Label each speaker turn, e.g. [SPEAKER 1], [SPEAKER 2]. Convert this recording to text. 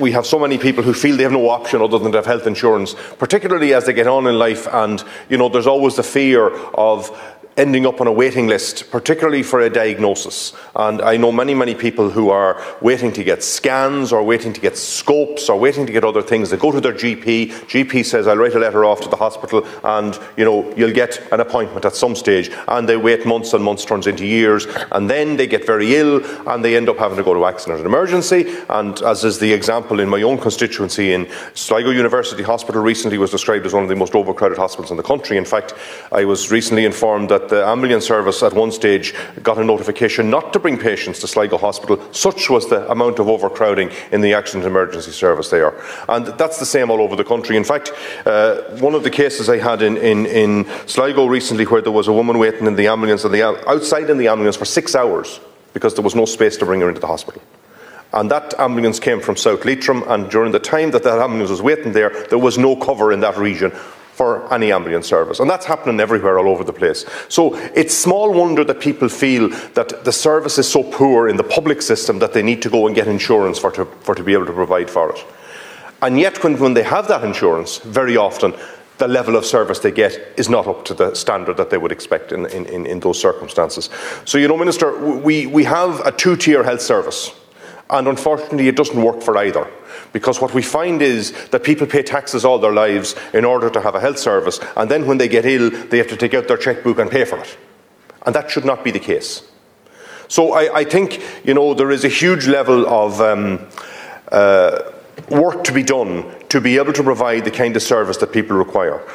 [SPEAKER 1] we have so many people who feel they have no option other than to have health insurance, particularly as they get on in life, and there's always the fear of ending up on a waiting list, particularly for a diagnosis. And I know many people who are waiting to get scans, or waiting to get scopes, or waiting to get other things. They go to their GP says, I'll write a letter off to the hospital, and you'll get an appointment at some stage, and they wait months and months, turns into years, and then they get very ill and they end up having to go to accident and emergency. And as is the example in my own constituency, in Sligo University Hospital recently was described as one of the most overcrowded hospitals in the country. In fact, I was recently informed that the ambulance service at one stage got a notification not to bring patients to Sligo Hospital. Such was the amount of overcrowding in the accident emergency service there. And that's the same all over the country. In fact, one of the cases I had in Sligo recently, where there was a woman waiting in the ambulance, outside in the ambulance for 6 hours because there was no space to bring her into the hospital. And that ambulance came from South Leitrim, and during the time that ambulance was waiting there was no cover in that region for any ambulance service. And that's happening everywhere all over the place. So it's small wonder that people feel that the service is so poor in the public system that they need to go and get insurance for to be able to provide for it. And yet when they have that insurance, very often the level of service they get is not up to the standard that they would expect in those circumstances. So, Minister, we have a two-tier health service. And unfortunately, it doesn't work for either. Because what we find is that people pay taxes all their lives in order to have a health service, and then when they get ill, they have to take out their chequebook and pay for it. And that should not be the case. So I think, there is a huge level of work to be done to be able to provide the kind of service that people require.